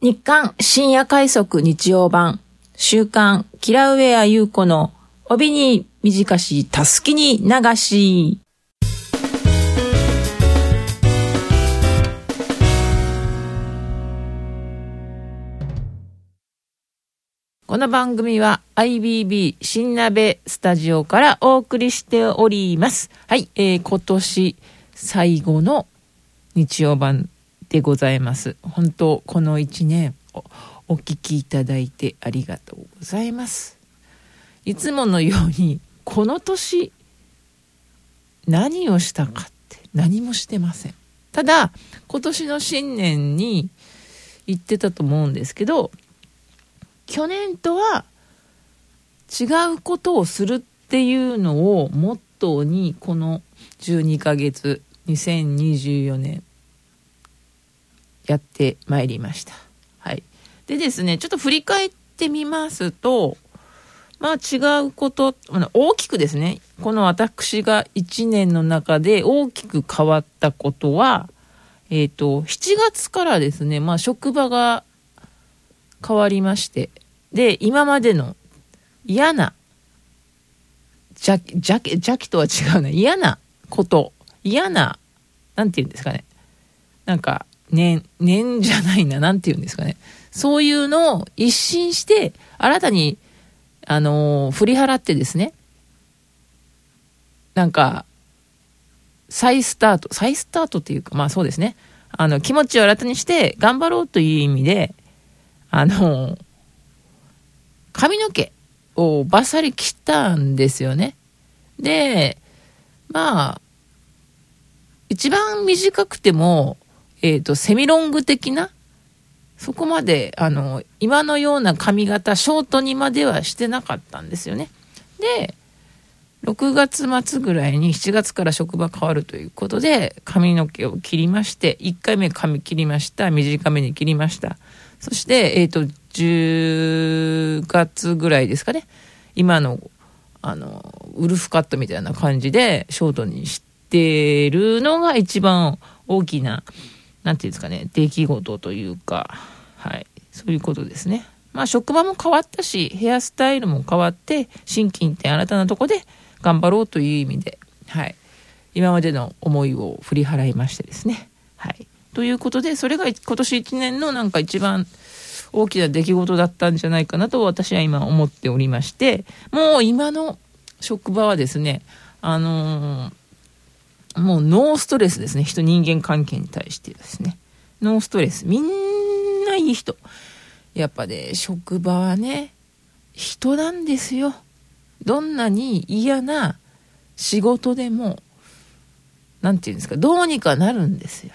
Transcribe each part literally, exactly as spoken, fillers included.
日刊深夜快速日曜版週刊キラウェア優子の帯に短したすきに流し。この番組は アイビービー 新鍋スタジオからお送りしております。はい、えー、今年最後の日曜版でございます。本当このいちねん お, お聞きいただいてありがとうございます。いつものようにこの年何をしたかって何もしてません。ただ今年の新年に言ってたと思うんですけど、去年とは違うことをするっていうのをモットーにこのじゅうにかげつにせんにじゅうよねんやってまいりました。はい。でですね、ちょっと振り返ってみますと、まあ違うこと、大きくですね、この私がいちねんの中で大きく変わったことは、えっと、しちがつからですね、まあ職場が変わりまして、で、今までの嫌な、邪気、邪気、邪気とは違うな、嫌なこと、嫌な、なんて言うんですかね、なんか、念、念じゃないな、なんて言うんですかね。そういうのを一新して、新たに、あのー、振り払ってですね。なんか、再スタート、再スタートっていうか、まあそうですね。あの、気持ちを新たにして、頑張ろうという意味で、あのー、髪の毛をバッサリ切ったんですよね。で、まあ、一番短くても、えっと、セミロング的な、そこまで、あの、今のような髪型、ショートにまではしてなかったんですよね。で、ろくがつ末ぐらいにしちがつから職場変わるということで、髪の毛を切りまして、いっかいめ髪切りました。短めに切りました。そして、えっと、じゅうがつぐらいですかね。今の、あの、ウルフカットみたいな感じで、ショートにしてるのが一番大きな、なんていうんですかね、出来事というか、はい、そういうことですね。まあ職場も変わったし、ヘアスタイルも変わって、心機一転新たなとこで頑張ろうという意味で、はい、今までの思いを振り払いましてですね、はい、ということで、それが今年いちねんのなんか一番大きな出来事だったんじゃないかなと私は今思っておりまして、もう今の職場はですね、あのーもうノーストレスですね。人人間関係に対してですね。ノーストレス。みんないい人。やっぱね、職場はね、人なんですよ。どんなに嫌な仕事でも、なんていうんですか、どうにかなるんですよ。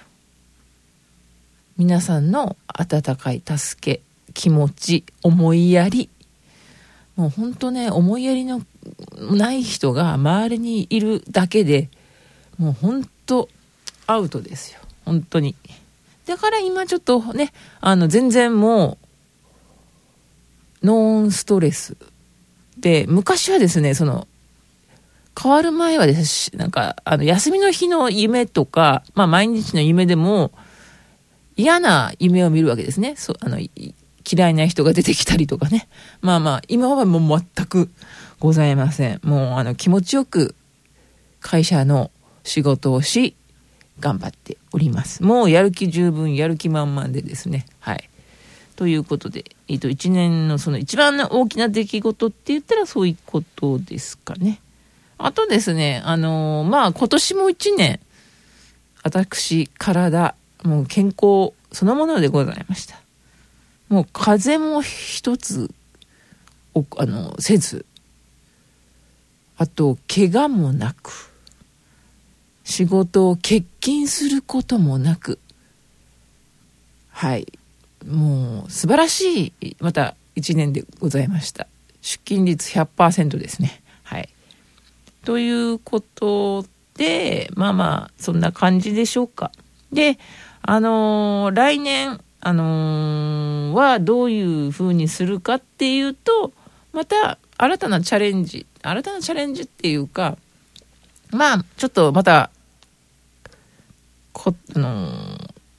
皆さんの温かい助け、気持ち、思いやり。もうほんとね、思いやりのない人が周りにいるだけで、もう本当アウトですよ。本当に。だから今ちょっとね、あの全然もうノンストレスで、昔はですね、その変わる前はですなんかあの休みの日の夢とか、まあ毎日の夢でも嫌な夢を見るわけですね。そうあの嫌いな人が出てきたりとかね。まあまあ今はもう全くございません。もうあの気持ちよく会社の仕事をし頑張っております。もうやる気十分、やる気満々でですね、はいということで、えっといちねんのその一番大きな出来事って言ったらそういうことですかね。あとですね、あのー、まあ今年もいちねん私体もう健康そのものでございました。もう風邪も一つおあのせず、あと怪我もなく、仕事を欠勤することもなく、はい、もう素晴らしいまたいちねんでございました。出勤率 ひゃくパーセント ですね。はい。ということで、まあまあそんな感じでしょうか。で、あのー、来年あのー、はどういう風にするかっていうと、また新たなチャレンジ、新たなチャレンジっていうか、まあちょっとまたこ、あのー、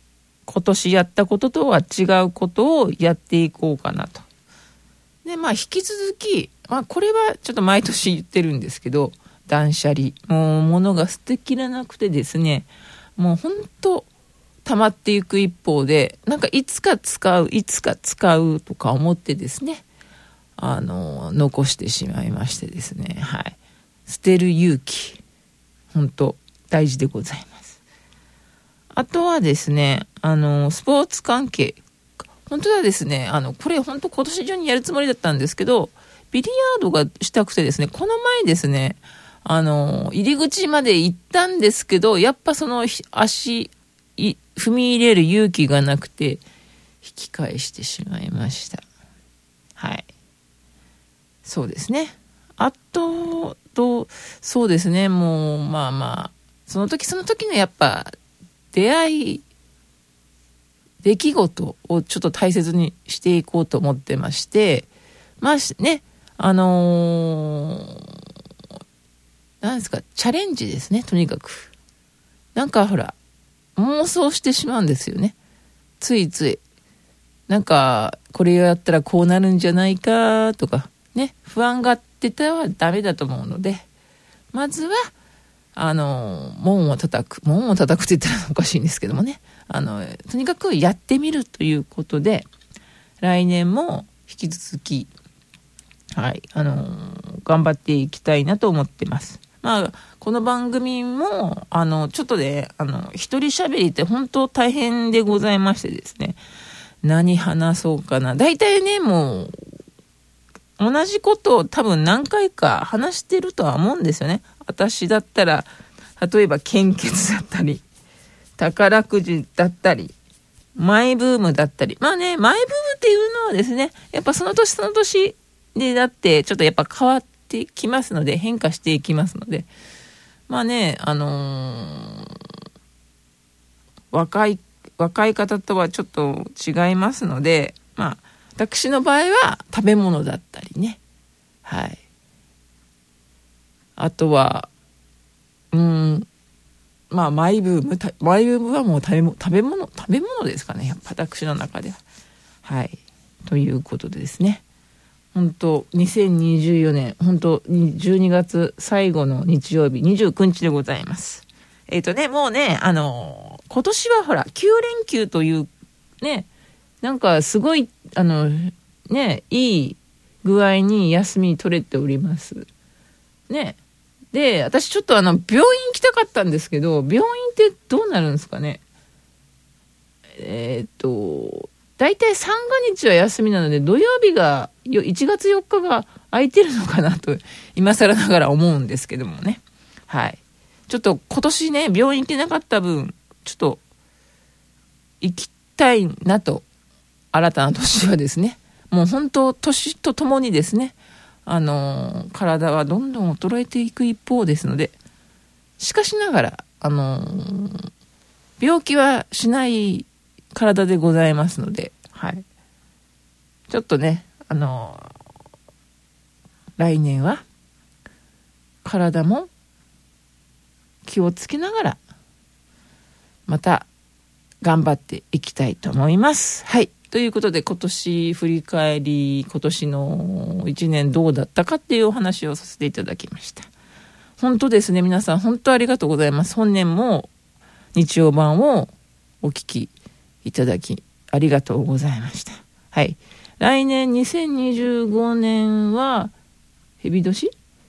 今年やったこととは違うことをやっていこうかなと。で、まあ引き続き、まあこれはちょっと毎年言ってるんですけど、断捨離。もう物が捨てきらなくてですね、もうほんと溜まっていく一方で、なんかいつか使う、いつか使うとか思ってですね、あの、残してしまいましてですね、はい。捨てる勇気、ほんと大事でございます。あとはですね、あの、スポーツ関係。本当はですね、あの、これ本当今年中にやるつもりだったんですけど、ビリヤードがしたくてですね、この前ですね、あの、入り口まで行ったんですけど、やっぱその足、踏み入れる勇気がなくて、引き返してしまいました。はい。そうですね。あと、と、そうですね、もう、まあまあ、その時その時のやっぱ、出会い、出来事をちょっと大切にしていこうと思ってまして、まあね、あのー、なんですか、チャレンジですね、とにかく。なんかほら、妄想してしまうんですよね。ついつい。なんか、これをやったらこうなるんじゃないかとか、ね、不安がってたらダメだと思うので、まずは、あの、門を叩く。門を叩くって言ったらおかしいんですけどもね。あの、とにかくやってみるということで、来年も引き続き、はい、あの、頑張っていきたいなと思ってます。まあ、この番組も、あの、ちょっとで、あの、一人喋りって本当大変でございましてですね。何話そうかな。大体ね、もう、同じことを多分何回か話してるとは思うんですよね。私だったら、例えば献血だったり、宝くじだったり、マイブームだったり。まあね、マイブームっていうのはですね、やっぱその年その年でだって、ちょっとやっぱ変わってきますので、変化していきますので、まあね、あのー、若い、若い方とはちょっと違いますので、まあ、私の場合は食べ物だったりね。はい。あとは、うーん、まあ、マイブーム、マイブームはもう食べ物、食べ物、食べ物ですかね。やっぱ私の中では。はい。ということでですね。本当にせんにじゅうよねん、本当じゅうにがつ最後の日曜日、にじゅうくにちでございます。えっとね、もうね、あの、今年はほら、きゅうれんきゅうという、ね、なんかすごい、あの、ね、いい具合に休み取れております。ね。で、私ちょっとあの、病院行きたかったんですけど、病院ってどうなるんですかね。えー、っと、だいたい三が日は休みなので、土曜日が、いちがつよっかが空いてるのかなと、今更ながら思うんですけどもね。はい。ちょっと今年ね、病院行けなかった分、ちょっと、行きたいなと、新たな年はですね、もう本当、年とともにですね、あのー、体はどんどん衰えていく一方ですので、しかしながら、あのー、病気はしない体でございますので、はい。ちょっとね、あのー、来年は、体も気をつけながら、また、頑張っていきたいと思います。はい。ということで、今年振り返り、今年のいちねんどうだったかっていうお話をさせていただきました。本当ですね、皆さん本当ありがとうございます。本年も日曜版をお聞きいただきありがとうございました。はい。来年にせんにじゅうごねんは蛇年？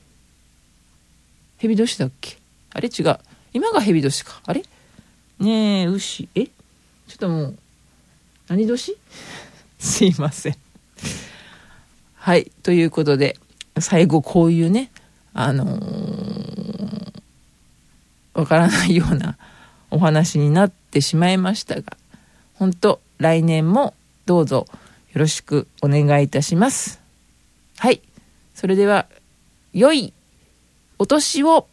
蛇年だっけ？あれ違う。今が蛇年か。あれ？ねえ、牛。え？ちょっともう何年？すいません。はい。ということで、最後こういうね、あのー、わからないようなお話になってしまいましたが、本当来年もどうぞよろしくお願いいたします。はい。それでは、良いお年を